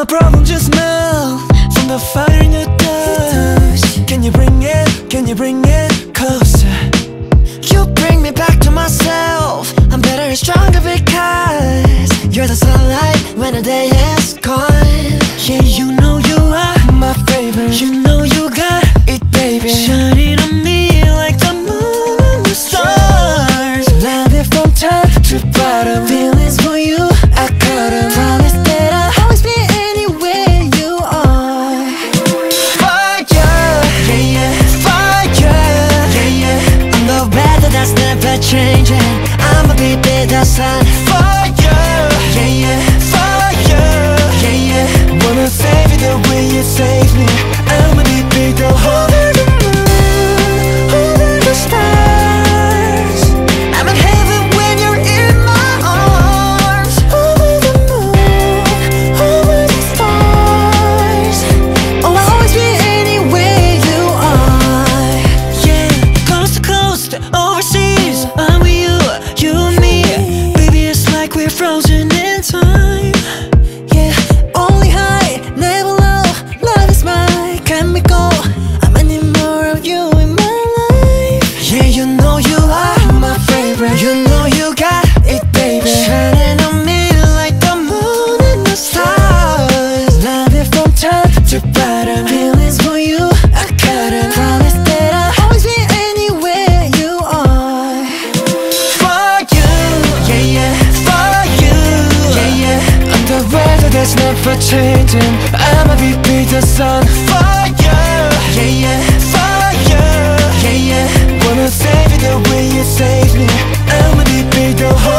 my problem just melt from the fire in the dust. Can you bring it closer? You bring me back to myself. I'm better and stronger because you're the sunlight when the day is gone. Yeah, you know you are my favorite. You know you got it, baby. Shining on me like the moon and the stars. Love it from top to bottom. Feelings for you, I got them. Promise that I'll always be anywhere you are. Fire, yeah, yeah. Fire, yeah, yeah. I'm the weather that's never changing. I'ma be the sun. Fire, yeah, yeah. Fire, yeah, yeah. Wanna save you the way you save me. I'ma be the over the moon, over the stars. I'm in heaven when you're in my arms. Over the moon, over the stars. Oh, I'll always be anywhere you are. Yeah, coast to coast, overseas. I'm with you, you and me. Baby, it's like we're frozen in time. Yeah, only high, never low. Love is my chemical. I need more of you in my life. Yeah, you know you are my favorite. You know you got it, baby. Shining on me like the moon and the stars. Love it from top to bottom. Feelings for you, I got it. Promise that I'll always be anywhere you are. For you, yeah, yeah. For you, yeah, yeah. I'm the weather that's never changing. I'ma be the sun. For you, yeah, yeah. For you, yeah, yeah. Wanna save you the way you save me. I'ma be the